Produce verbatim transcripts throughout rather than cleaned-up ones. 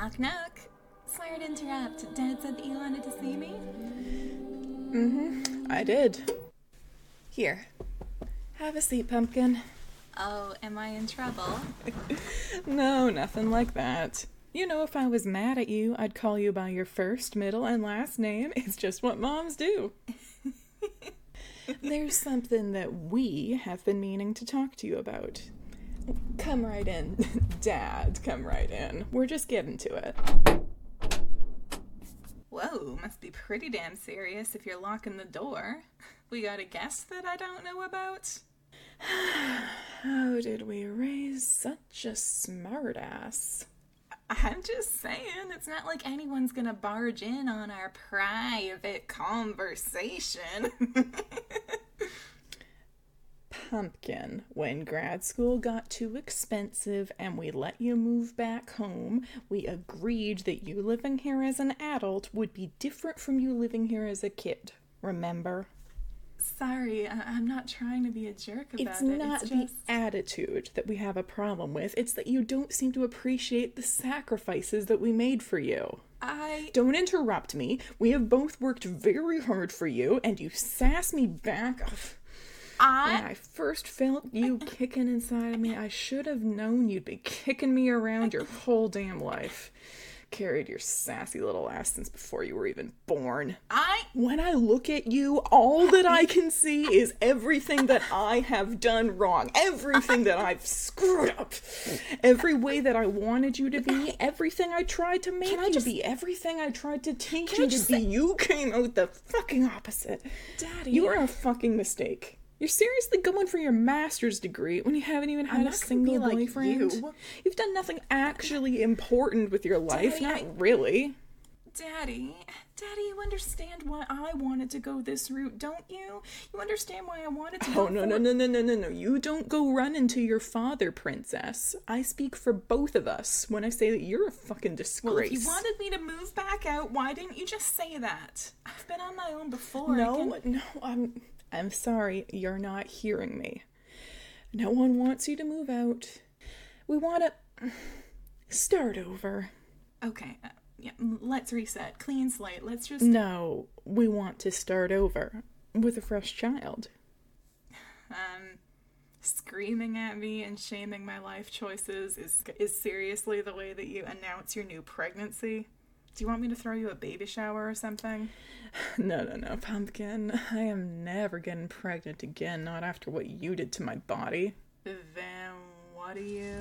Knock, knock. Sorry to interrupt. Dad said that you wanted to see me? Mm-hmm. I did. Here. Have a seat, Pumpkin. Oh, am I in trouble? No, nothing like that. You know, if I was mad at you, I'd call you by your first, middle, and last name. It's just what moms do. There's something that we have been meaning to talk to you about. Come right in. Dad, come right in. We're just getting to it. Whoa, must be pretty damn serious if you're locking the door. We got a guest that I don't know about? How did we raise such a smartass? I'm just saying, it's not like anyone's gonna barge in on our private conversation. Pumpkin, when grad school got too expensive and we let you move back home, we agreed that you living here as an adult would be different from you living here as a kid. Remember? Sorry, I- I'm not trying to be a jerk about It's it. not It's the just... attitude that we have a problem with. It's that you don't seem to appreciate the sacrifices that we made for you. I... Don't interrupt me. We have both worked very hard for you, and you sass me back. I... When I first felt you kicking inside of me, I should have known you'd be kicking me around your whole damn life. Carried your sassy little ass since before you were even born. I... When I look at you, all that I can see is everything that I have done wrong. Everything that I've screwed up. Every way that I wanted you to be. Everything I tried to make Can I you just- be. Everything I tried to teach Can I you to just be. say- You came out the fucking opposite. Daddy... You are a fucking mistake. You're seriously going for your master's degree when you haven't even had I'm a not gonna single be like boyfriend. you. You've done nothing actually important with your life. Daddy, Not I- really. Daddy, Daddy, you understand why I wanted to go this route, don't you? You understand why I wanted to go Oh, no, for- no, no, no, no, no, no. You don't go running to your father, princess. I speak for both of us when I say that you're a fucking disgrace. Well, if you wanted me to move back out, why didn't you just say that? I've been on my own before. I No, can- no, I'm... I'm sorry, you're not hearing me. No one wants you to move out. We want to start over. Okay, uh, yeah, m- let's reset. Clean slate. Let's just... No, we want to start over with a fresh child. Um, screaming at me and shaming my life choices is, is seriously the way that you announce your new pregnancy? Do you want me to throw you a baby shower or something? No, no, no, Pumpkin. I am never getting pregnant again, not after what you did to my body. Then what do you...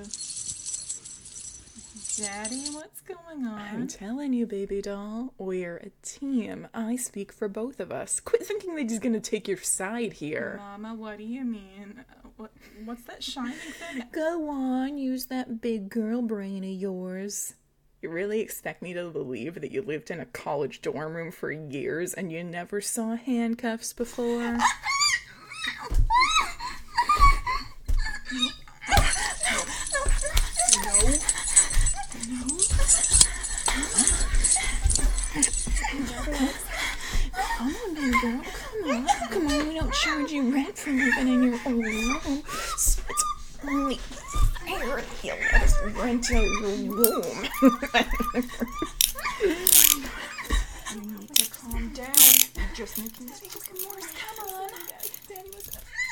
Daddy, what's going on? I'm telling you, baby doll, we're a team. I speak for both of us. Quit thinking that he's gonna take your side here. Mama, what do you mean? Uh, What, what's that shining thing? Go on, use that big girl brain of yours. You really expect me to believe that you lived in a college dorm room for years and you never saw handcuffs before? No. Come on, baby girl. Come on. Come on, we don't charge you rent for living in your own room. So it's only fair that you let us rent out your room. You need to calm down. You're just making this fucking worse. Come on. Daddy was...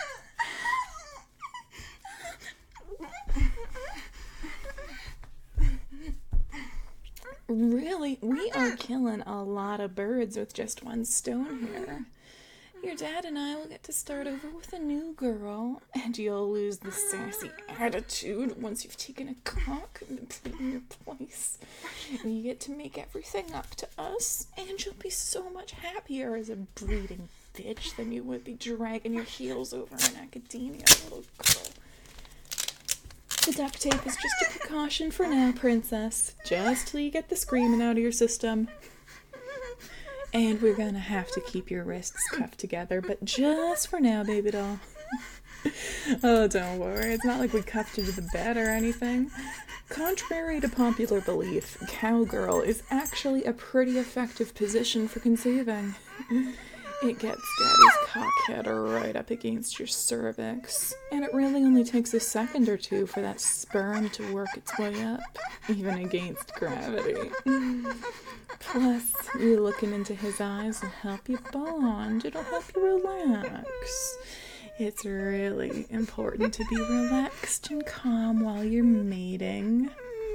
Really, we are killing a lot of birds with just one stone here. Your dad and I will get to start over with a new girl, and you'll lose the sassy attitude once you've taken a cock and been put in your place. And you get to make everything up to us, and you'll be so much happier as a breeding bitch than you would be dragging your heels over in academia, little girl. The duct tape is just a precaution for now, princess. Just till you get the screaming out of your system. And we're gonna have to keep your wrists cuffed together, but just for now, baby doll. Oh, don't worry. It's not like we cuffed you to the bed or anything. Contrary to popular belief, cowgirl is actually a pretty effective position for conceiving. It gets Daddy's cockhead right up against your cervix, and it really only takes a second or two for that sperm to work its way up, even against gravity. Plus, you looking into his eyes will help you bond. It'll help you relax. It's really important to be relaxed and calm while you're mating.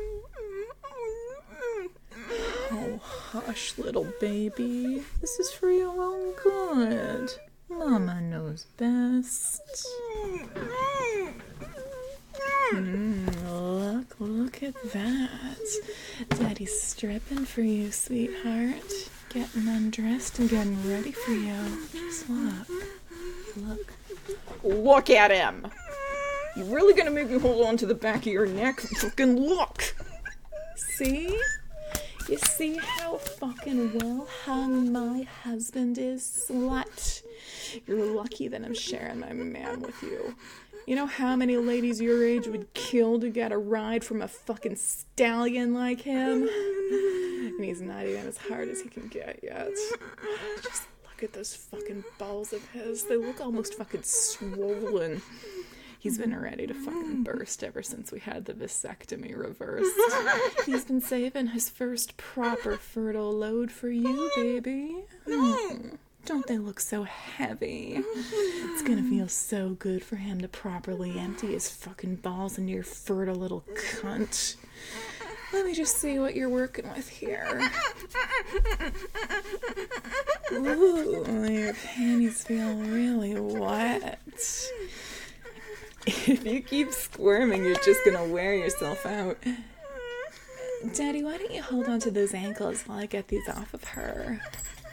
Oh, hush, little baby. This is for your own good. Mama knows best. Mm, look, look at that. Daddy's stripping for you, sweetheart. Getting undressed and getting ready for you. Just look. Look. Look at him! You really gonna make me hold on to the back of your neck? Fucking look! See? You see how fucking well hung my husband is, slut? You're lucky that I'm sharing my man with you. You know how many ladies your age would kill to get a ride from a fucking stallion like him? And he's not even as hard as he can get yet. Just look at those fucking balls of his. They look almost fucking swollen. He's been ready to fucking burst ever since we had the vasectomy reversed. He's been saving his first proper fertile load for you, baby. Hmm. Don't they look so heavy? It's gonna feel so good for him to properly empty his fucking balls into your fertile little cunt. Let me just see what you're working with here. Ooh, your panties feel really wet. If you keep squirming, you're just gonna wear yourself out. Daddy, why don't you hold on to those ankles while I get these off of her?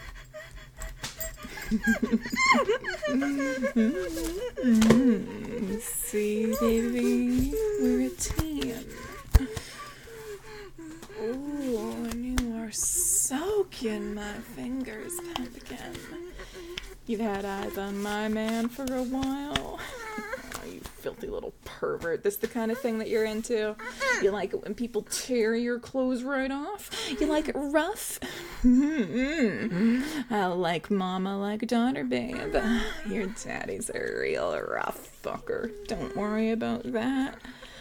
mm-hmm. See, baby, we're a team. Ooh, and you are soaking my fingers, pumpkin. You've had eyes on my man for a while. Oh, you filthy little pervert. This the kind of thing that you're into? You like it when people tear your clothes right off? You like it rough? I like mama like daughter, babe. Your daddy's a real rough fucker. Don't worry about that.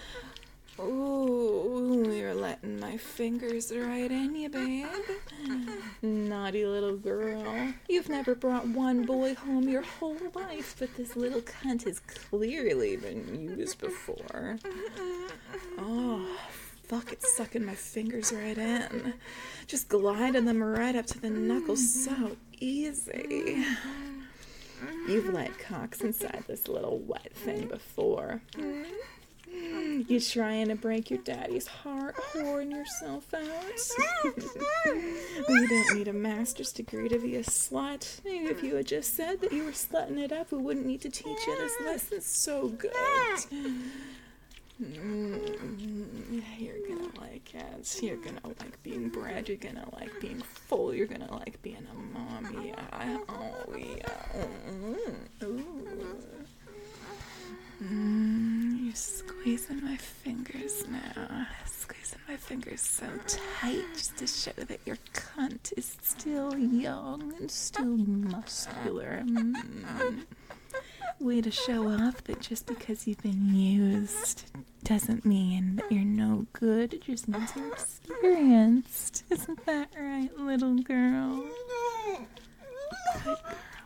Ooh, you're letting my fingers right in you, babe. Naughty little girl. You've never brought one boy home your whole life, but this little cunt has clearly been used before. Oh, fuck, it's sucking my fingers right in. Just gliding them right up to the knuckles so easy. You've let cocks inside this little wet thing before. You trying to break your daddy's heart, whoring yourself out? You don't need a master's degree to be a slut. If you had just said that you were slutting it up, we wouldn't need to teach you this lesson so good. Mm, you're gonna like it. You're gonna like being bred. You're gonna like being full. You're gonna like being a mommy. Yeah. Oh, yeah. Mm-hmm. Ooh. Mm, you're squeezing my fingers now. Squeezing my fingers so tight just to show that your cunt is still young and still muscular. Mm. Way to show off that just because you've been used doesn't mean that you're no good. It just means you're experienced. Isn't that right, little girl? Good girl.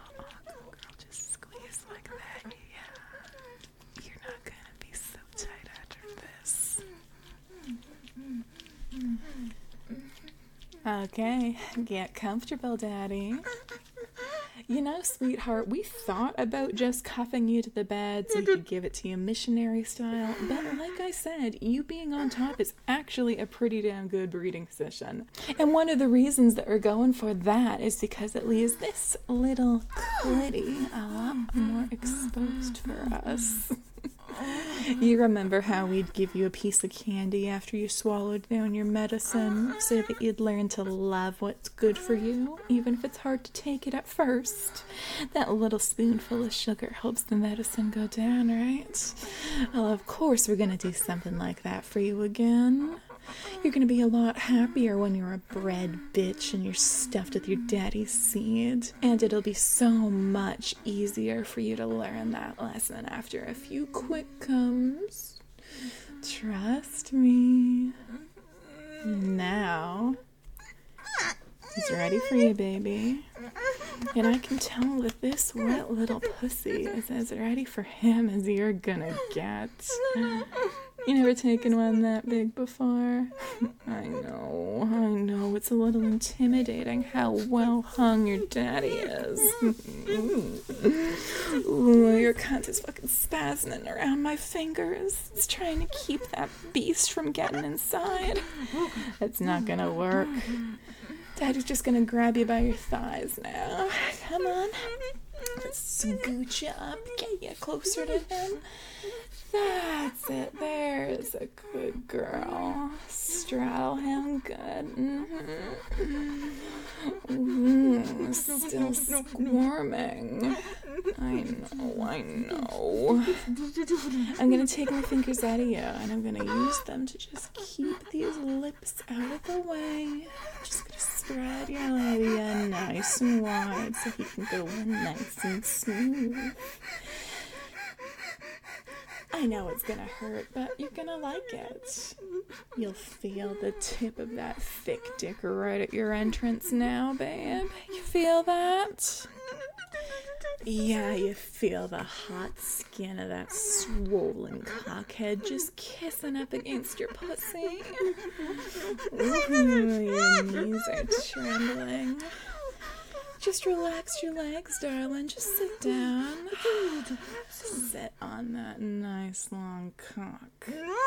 Okay, get comfortable, Daddy. You know, sweetheart, we thought about just cuffing you to the bed so we could give it to you missionary style, but like I said, you being on top is actually a pretty damn good breeding position. And one of the reasons that we're going for that is because it leaves this little clitty a lot more exposed for us. You remember how we'd give you a piece of candy after you swallowed down your medicine so that you'd learn to love what's good for you, even if it's hard to take it at first? That little spoonful of sugar helps the medicine go down, right? Well, of course we're gonna do something like that for you again. You're gonna be a lot happier when you're a bred bitch and you're stuffed with your daddy's seed. And it'll be so much easier for you to learn that lesson after a few quick comes. Trust me. Now, he's ready for you, baby. And I can tell that this wet little pussy is as ready for him as you're gonna get. You never taken one that big before? I know, I know. It's a little intimidating how well hung your daddy is. Ooh, your cunt is fucking spazzing around my fingers. It's trying to keep that beast from getting inside. It's not gonna work. Daddy's just gonna grab you by your thighs now. Come on. Let's scooch you up, get you closer to him. That's it. There's a good girl. Straddle him good. Mm-hmm. Mm, still squirming. I know, I know. I'm gonna take my fingers out of you and I'm gonna use them to just keep these lips out of the way. I'm just gonna spread your labia nice and wide so he can go in nice and smooth. I know it's gonna hurt, but you're gonna like it. You'll feel the tip of that thick dick right at your entrance now, babe. You feel that? Yeah, you feel the hot skin of that swollen cockhead just kissing up against your pussy. Ooh, your knees are trembling. Just relax your legs, darling. Just sit down. Sit on that nice long cock.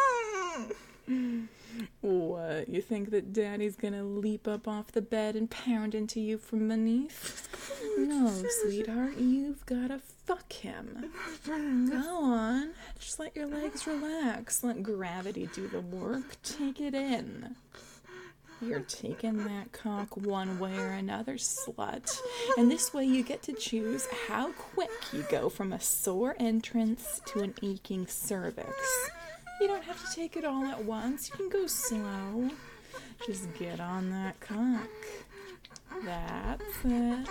What? You think that Daddy's gonna leap up off the bed and pound into you from beneath? No, sweetheart. You've gotta fuck him. Go on. Just let your legs relax. Let gravity do the work. Take it in. You're taking that cock one way or another, slut. And this way you get to choose how quick you go from a sore entrance to an aching cervix. You don't have to take it all at once. You can go slow. Just get on that cock. That's it.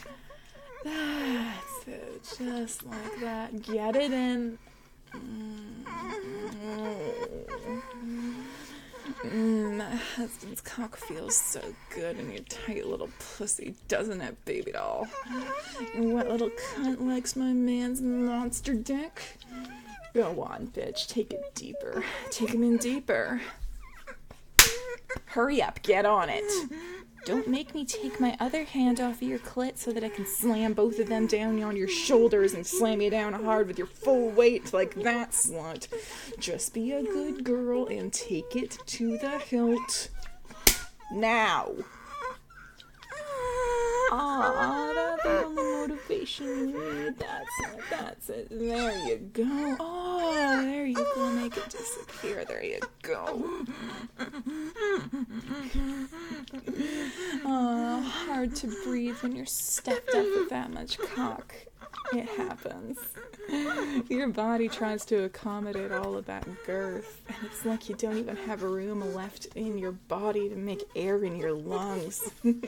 That's it. Just like that. Get it in. Mm, my husband's cock feels so good in your tight little pussy, doesn't it, baby doll? Your wet little cunt likes my man's monster dick. Go on, bitch. Take it deeper. Take him in deeper. Hurry up. Get on it. Don't make me take my other hand off of your clit so that I can slam both of them down on your shoulders and slam you down hard with your full weight like that, slut. Just be a good girl and take it to the hilt. Now. Aw, that's the only motivation you need. That's it, that's it. There you go. Oh, there you go. Make it disappear. There you go. Oh, hard to breathe when you're stuffed up with that much cock. It happens. Your body tries to accommodate all of that girth, and it's like you don't even have room left in your body to make air in your lungs.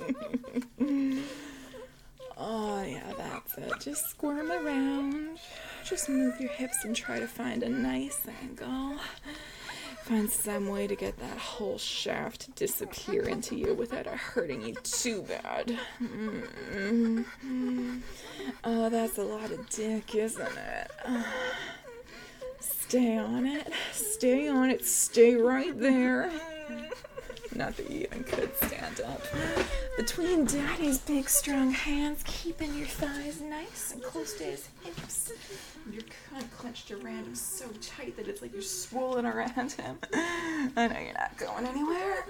Oh, yeah, that's it. Just squirm around. Just move your hips and try to find a nice angle. Find some way to get that whole shaft to disappear into you without it hurting you too bad. Mm-hmm. Oh, that's a lot of dick, isn't it? Uh, stay on it. Stay on it. Stay right there. Not that you even could stand up. Between Daddy's big strong hands, keeping your thighs nice and close to his hips. Your cunt clenched around him so tight that it's like you're swollen around him. I know you're not going anywhere.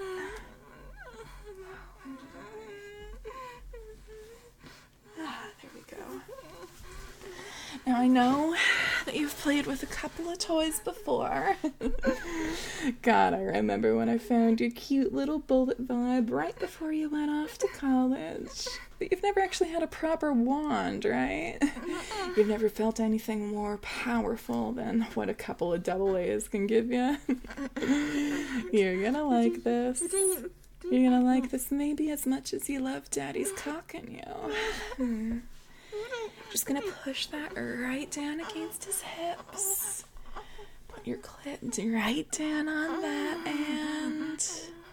Ah, there we go. Now I know that you've played with a couple of toys before. God, I remember when I found your cute little bullet vibe right before you went off to college. But you've never actually had a proper wand, right? You've never felt anything more powerful than what a couple of double A's can give you. You're gonna like this. You're gonna like this maybe as much as you love Daddy's cocking you. Just gonna push that right down against his hips. Put your clit right down on that end.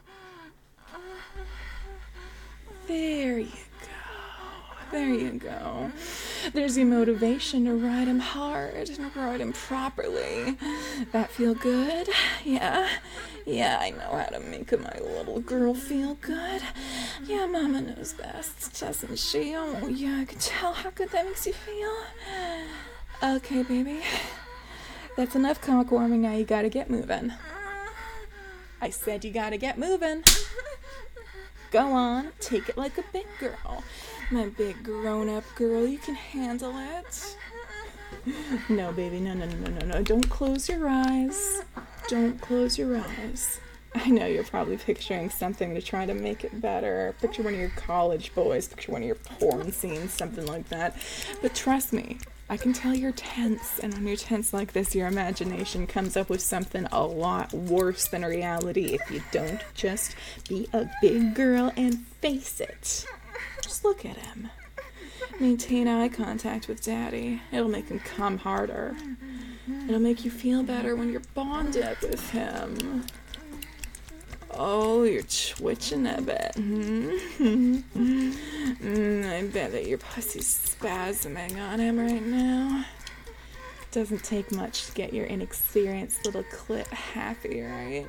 There you go. There you go. There's your motivation to ride him hard and ride him properly. That feel good? Yeah. Yeah, I know how to make my little girl feel good. Yeah, Mama knows best, doesn't she? Oh, yeah, I can tell how good that makes you feel. Okay, baby. That's enough cock warming. Now you gotta get moving. I said you gotta get moving. Go on, take it like a big girl. My big grown-up girl, you can handle it. No, baby, no, no, no, no, no. Don't close your eyes. Don't close your eyes. I know you're probably picturing something to try to make it better. Picture one of your college boys. Picture one of your porn scenes, something like that. But trust me, I can tell you're tense. And when you're tense like this, your imagination comes up with something a lot worse than reality if you don't just be a big girl and face it. Just look at him. Maintain eye contact with Daddy. It'll make him come harder. It'll make you feel better when you're bonded with him. Oh, you're twitching a bit. Mm-hmm. mm, I bet that your pussy's spasming on him right now. Doesn't take much to get your inexperienced little clit happy, right?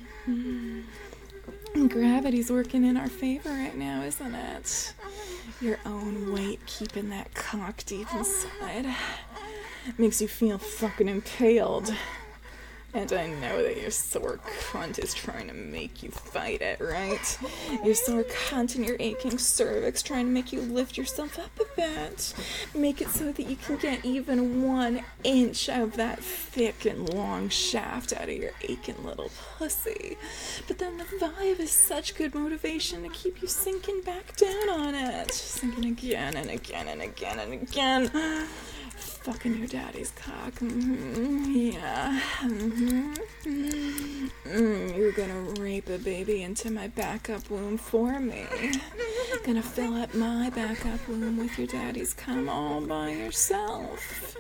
Gravity's working in our favor right now, isn't it? Your own weight keeping that cock deep inside makes you feel fucking impaled. And I know that your sore cunt is trying to make you fight it, right? Your sore cunt and your aching cervix trying to make you lift yourself up a bit. Make it so that you can get even one inch of that thick and long shaft out of your aching little pussy. But then the vibe is such good motivation to keep you sinking back down on it. Sinking again and again and again and again. Fucking your daddy's cock. Mm-hmm. Yeah. Mm-hmm. Mm, you're gonna rape a baby into my backup womb for me. Gonna fill up my backup womb with your daddy's cum all by yourself.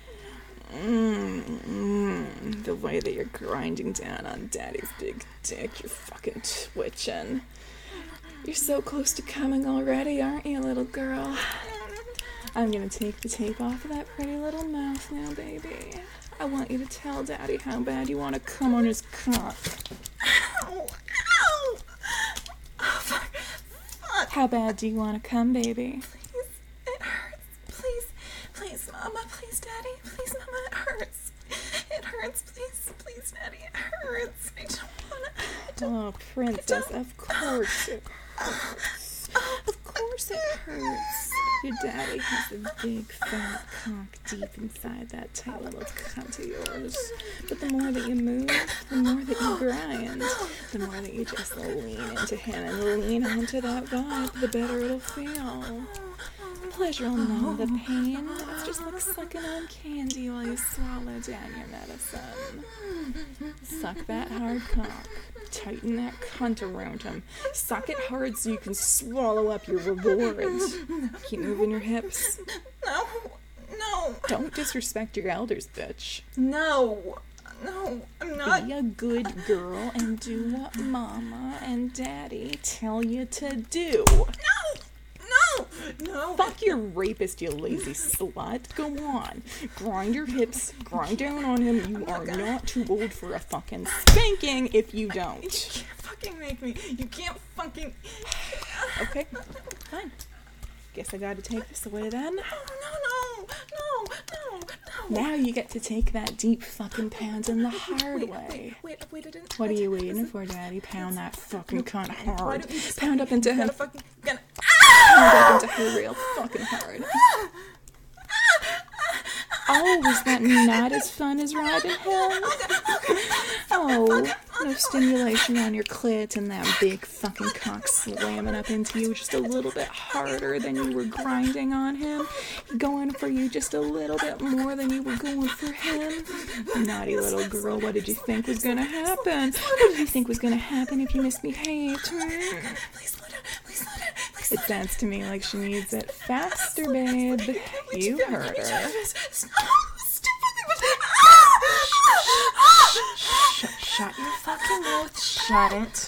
Mm-hmm. The way that you're grinding down on Daddy's big dick, you're fucking twitching. You're so close to coming already, aren't you, little girl? I'm gonna take the tape off of that pretty little mouth now, baby. I want you to tell Daddy how bad you want to come on his cock. Ow! Ow! Oh, fuck. Fuck. How bad do you want to come, baby? Please, it hurts. Please, please, Mama. Please, Daddy. Please, Mama, it hurts. It hurts. Please, please, Daddy. It hurts. I don't wanna. I don't, oh, princess, of course it hurts. Of course it hurts. Your daddy has a big fat cock deep inside that tight little cunt of yours. But the more that you move, the more that you grind, the more that you just lean into him and lean onto that vibe, the better it'll feel. Pleasure will numb the pain. It's just like sucking on candy while you swallow down your medicine. Suck that hard cock. Tighten that cunt around him. Suck it hard so you can swallow up your rewards. Keep moving your hips. No, no. Don't disrespect your elders, bitch. No, no, I'm not. Be a good girl and do what Mama and Daddy tell you to do. No, no, no. Fuck your rapist, you lazy slut. Go on. Grind your hips. Grind down on him. You are not too old for a fucking spanking if you don't. You can't fucking make me. You can't fucking... Okay, fine. Guess I gotta take this away then. No, no, no, no, no, no. Now you get to take that deep fucking pound in the hard wait, way. Wait, wait, wait, I didn't... What are you waiting for, Daddy? Pound that fucking cunt hard. Just, pound up into him. Fucking, gonna, Pound up into her real fucking hard. Oh, was that not as fun as riding him? Oh, no stimulation on your clit and that big fucking cock slamming up into you just a little bit harder than you were grinding on him. Going for you just a little bit more than you were going for him. Naughty little girl, what did you think was gonna happen? What did you think was gonna happen if you misbehaved? Please slow down. Please slow down. Please slow It sounds to me like she needs it faster, babe. You heard her. down. Shut, shut your fucking mouth. Shut it.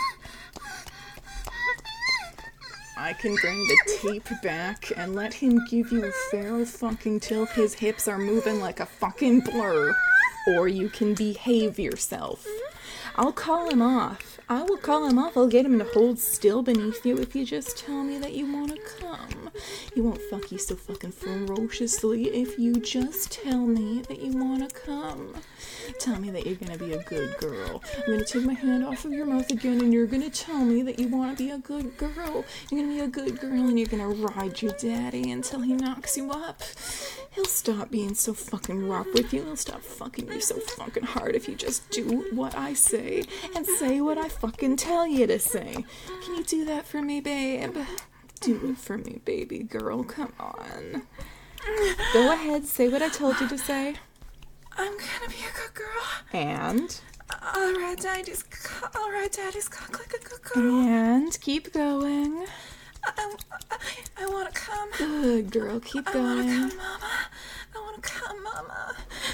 I can bring the tape back and let him give you a pharaoh fucking till his hips are moving like a fucking blur. Or you can behave yourself. I'll call him off. I will call him off. I'll get him to hold still beneath you if you just tell me that you want to come. You won't fuck you so fucking ferociously if you just tell me that you want to come. Tell me that you're going to be a good girl. I'm going to take my hand off of your mouth again and you're going to tell me that you want to be a good girl. You're going to be a good girl and you're going to ride your daddy until he knocks you up. He'll stop being so fucking rough with you. He'll stop fucking you so fucking hard if you just do what I say and say what I fucking tell you to say. Can you do that for me, babe? Do it for me, baby girl. Come on. Go ahead, say what I told you to say. I'm gonna be a good girl. And? I'll ride daddy's cock. I'll ride daddy's cock like a good girl. And keep going. I, I, I wanna come. Good girl, keep I wanna going. come, mama. I wanna come, mama.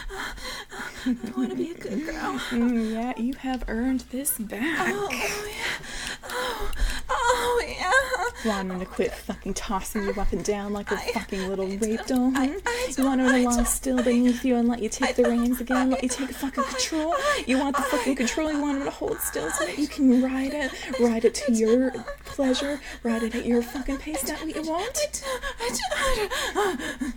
I wanna be a good girl. Mm, yeah, you have earned this back. Oh, oh yeah. Oh, oh yeah. Want him to quit fucking tossing you up and down like a I- fucking little I rape don't- doll? I- huh? I You don't- want him I to lie don't- still beneath you and let you take the reins again? Let you take I- fucking I- control? I- You want the fucking I- control? You want him to hold still so that you can ride it? Ride it to your pleasure? Ride it at your fucking pace? That what you want? I don't,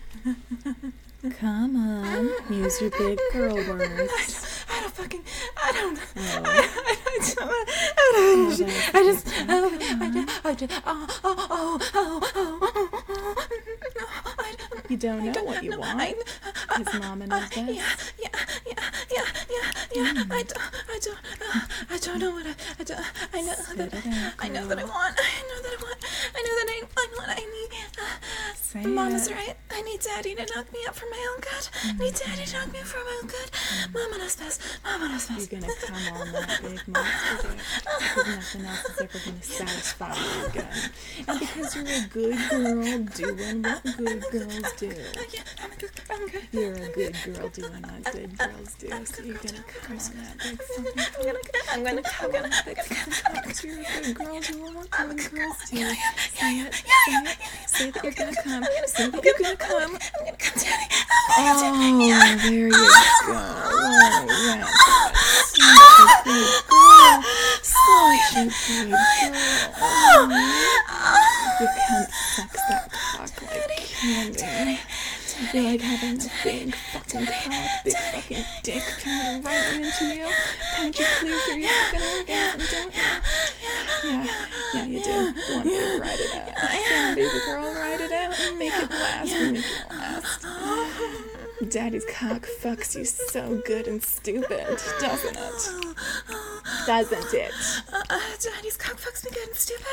Come on, use your big girl words. I don't fucking, I don't, Oh. I, I, I don't, I don't, I just, I just, I just, oh, oh, oh, oh, oh, oh, no, I don't, You don't know don't what you know. want. I, His mama knows yeah, best. yeah, yeah, yeah, yeah, yeah, I don't, I don't, uh, I don't know what I, I don't, I know Spit that, it out, I know girl. that I want, I know that I want, I know that I want what I need. Uh, Say Mama's it. right. I need daddy to knock me up for my own good. I need daddy to knock me up for my own good. Mama knows best. Mama knows best. You're gonna come on that big monster dick because nothing else is ever gonna satisfy you again. And because you're a good girl doing what good girls do. Yeah, I'm a good, I'm good. You're a good girl doing what good girls do. So you're gonna come on that big fucking I'm gonna, I'm gonna, I'm gonna, I'm big gonna, fucking cock. You're a good girl doing what good girls do. Say it, say it, say that you're gonna come. Say that you're gonna come. I'm gonna come, daddy. Oh, there you go. Oh, that's such a good girl. Such a good girl. You can't sex that cock like candy. You're like having a big fucking cock, big fucking dick coming right into you. Can't you clear through your fucking orgasm, don't you? Yeah, yeah, you do. You want me to ride it out. Yeah, baby girl, ride it out and make it last and make it last. Daddy's cock fucks you so good and stupid, doesn't it? Doesn't it? Uh, uh, daddy's cock fucks me good and stupid.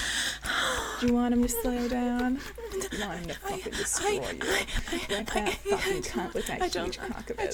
Do you want him to slow down? You want him to fucking destroy you? Like that fucking cunt with that huge cock of his.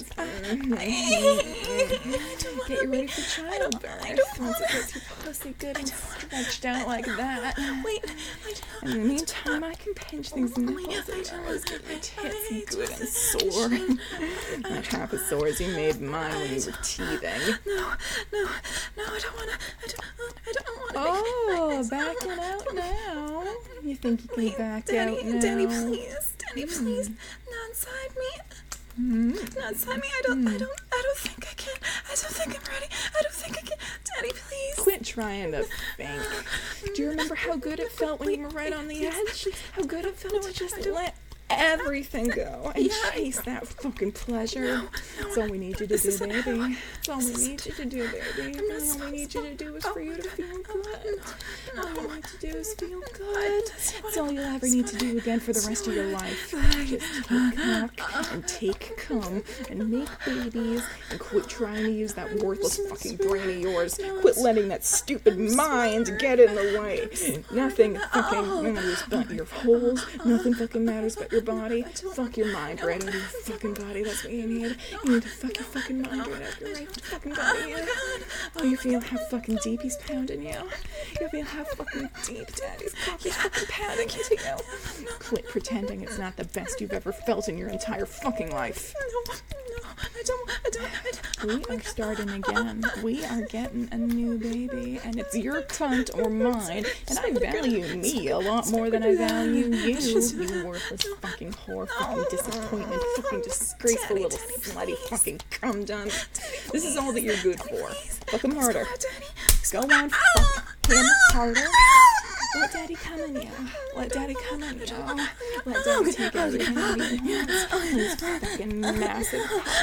Get you ready for childbirth. Once it gets your pussy good and stretched out like that. Wait, wait. In the meantime, I can pinch these nipples of yours, get your tits good and sore. Not half as sore as you made mine when you were teething. No, no, no, I don't wanna, I don't, I don't wanna Oh, be. backing out now. You think you can Wait, back daddy, out now? daddy, please, daddy, please, not inside me. Mm. Not inside me. I don't, I don't, I don't think I can. I don't think I'm ready. I don't think I can. Daddy, please. Quit trying to think. Do you remember how good it felt when you were right on the edge? How good it felt to just let everything go and chase that fucking pleasure. That's all we need you to do, baby. That's all we need you to do, baby. All we need you to do is for you to feel good. All you need to do is feel good. That's all you'll ever need to do again for the rest of your life. Just take cock and take cum and make babies and quit trying to use that worthless fucking brain of yours. Quit letting that stupid mind get in the way. Nothing fucking matters but your holes. Nothing fucking matters but your body. Fuck your mind right out of your fucking body. That's what you need. You need to fuck your fucking mind right out of your right fucking body. Oh, you feel how fucking deep he's pounding you? You feel how fucking deep daddy's cock is fucking pounding into you? Quit pretending it's not the best you've ever felt in your entire fucking life. No, no, I don't, I don't, I don't. We are starting again. We are getting a new baby, and it's your cunt or mine, and I value me a lot more than I value you, you worthless fucking whore, fucking disappointment, fucking disgraceful little slutty fucking cum done. This is all that you're good for. Fuck him harder. Go on, fuck him harder. Let daddy come in you. Let daddy come in you. Let daddy take everything that he wants. His fucking massive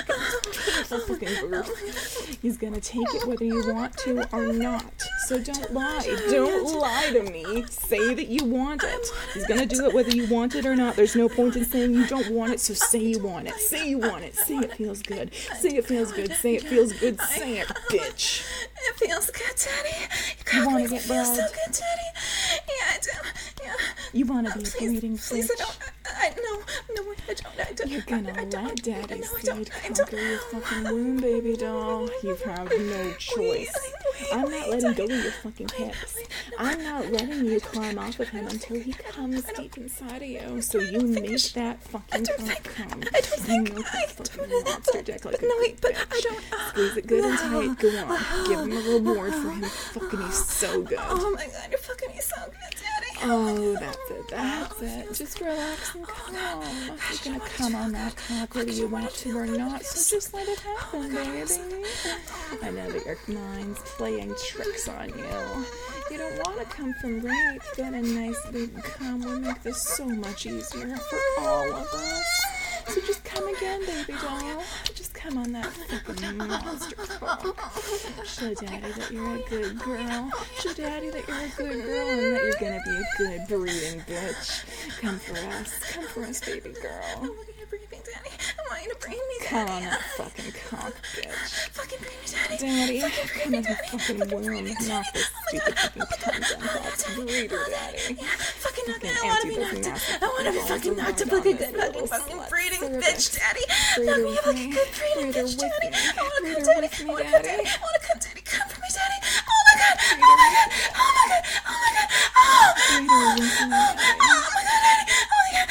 painful fucking birth. He's gonna take it whether you want to or not. So don't lie. Don't lie to me. Say that you want it. He's gonna do it whether you want it or not. There's no point in saying you don't want it, so say you want it. Say you want it. Say it feels good. Say it feels good. Say it feels good. Say it, bitch. It feels good, Daddy. You wanna get feels so blood? good, Daddy. Yeah, I do. Yeah. You wanna be a Please, breeding please, I bitch? don't. I, I no, no, I don't. I don't. You're gonna I, I let don't, daddy's no, I seed don't, I don't. conquer your fucking womb, baby doll. You have no choice. I'm not letting go of your fucking hips. I'm not letting you climb off of him until he comes deep inside of you. So you make that fucking cunt come. I don't think. And milk I that fucking don't. monster dick like a No, wait, but bitch. I don't. Uh, Squeeze it good and tight. Go on. Give him a reward for him fucking you so good. Oh my God, you're fucking me so good, Daddy. Oh, that's it, that's it. Just relax and calm. You're gonna come on that cock whether you want to or not, so just let it happen, baby. I know that your mind's playing tricks on you. You don't want to come from rape, but a nice big cum will make this so much easier for all of us. So just come again, baby doll. Just come on that fucking monster cock. Show daddy that you're a good girl. Show daddy that you're a good girl and that you're gonna be a good breeding bitch. Come for us. Come for us, baby girl. I want you to breathe me, Daddy. I want you to breathe me, Daddy. Come on that fucking cock, bitch. Fucking breathe me, Daddy. Daddy, Fucking breathe come me, in her Daddy. fucking womb, not this stupid fucking cunt on God's breeder, daddy. Fucking knock it. Fucking I want to be empty those knocked up. massive I want to be balls fucking and knocked up run like a on good this fucking little fucking slut breeding cervix. bitch, Daddy. Breed Knock her me with up like a me. good breeding Breed her bitch, with Daddy. me. I want to Breed come, her Daddy. with I me, want to come, daddy. Daddy. I want to come, Daddy. Come for me, Daddy. Oh my God. Oh my God. Oh my God. Oh my God. Oh. Breed her with me, daddy. Oh my God, Daddy. Oh yeah.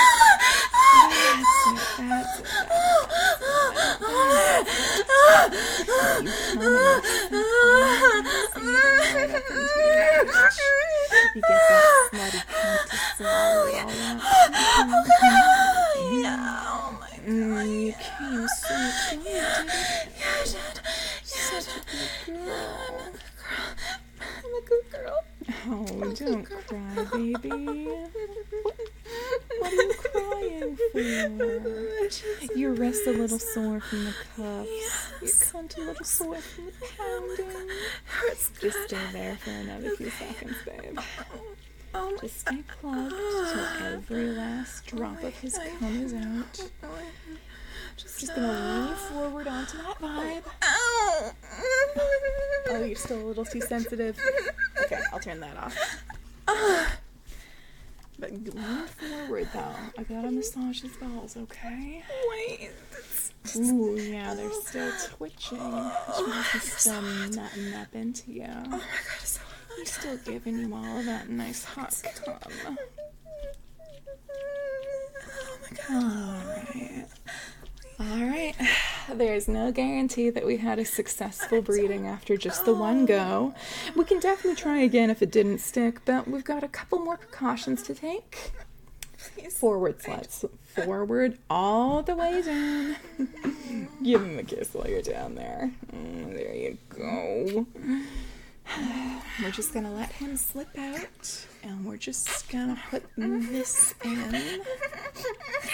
That's it, that's it. You come and you get that slutty cunt to swallow all that. Yeah. Oh my God. Mm, you came so good, didn't you? Yeah, Dad. Yeah, Such a Dad. good girl. I'm a good girl. Oh, don't cry, baby. What, what are you crying for? Your wrist a little sore from the cuffs. Your cunt a little sore from the pounding. Hurts. Just stay there for another few seconds, babe. Oh my Just stay plugged till every last drop of his cum is out. Just, Just gonna lean forward onto that vibe. Ow. Oh, you're still a little too sensitive. Okay, I'll turn that off. But lean forward, though. I gotta massage his balls, okay? Wait. Ooh, yeah, they're still twitching. Which means he's still nutting up into you. Oh my God, it's so hot. He's still giving you all of that nice hot cum. Oh my God. Alright. Alright. There's no guarantee that we had a successful breeding after just the one go. We can definitely try again if it didn't stick, but we've got a couple more precautions to take. Please. Forward, sluts. Forward all the way down. Give him a kiss while you're down there. Mm, there you go. We're just gonna let him slip out, and we're just gonna put this in.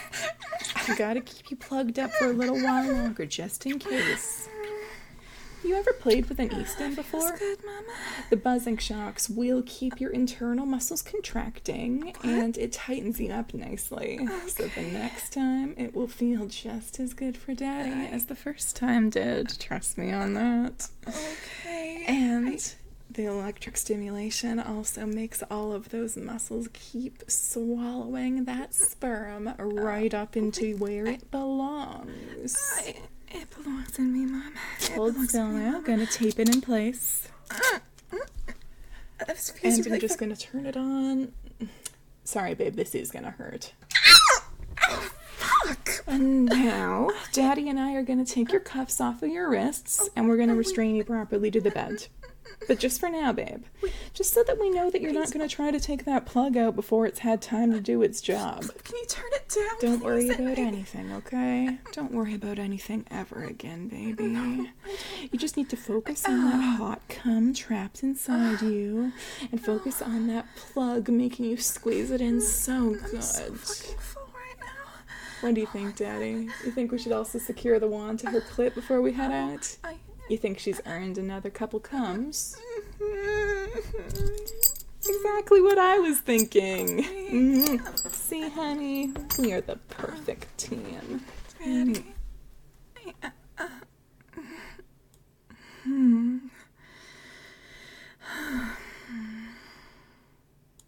You gotta keep you plugged up for a little while longer, just in case. You ever played with an Easton before? Good, Mama. The buzzing shocks will keep your internal muscles contracting, What? and it tightens you up nicely. Okay. So the next time, it will feel just as good for Daddy as the first time did. Trust me on that. Okay. And the electric stimulation also makes all of those muscles keep swallowing that sperm right up into where it belongs. I, it belongs in me, Mom. It Hold belongs still in me, now. Mom. Gonna tape it in place. This feels And really I'm just fu- gonna turn it on. Sorry, babe, this is gonna hurt. Fuck. And now, Daddy and I are gonna take your cuffs off of your wrists, and we're gonna restrain you properly to the bed. But just for now, babe. Just so that we know that you're not gonna try to take that plug out before it's had time to do its job. Can you turn it down? Don't worry please? about anything, okay? Don't worry about anything ever again, baby. You just need to focus on that hot cum trapped inside you, and focus on that plug making you squeeze it in so I'm good. so fucking full right now. What do you think, Daddy? You think we should also secure the wand to her clit before we head out? I. You think she's earned another couple cums? Exactly what I was thinking. Mhm. See, honey, we are the perfect team. Daddy. I-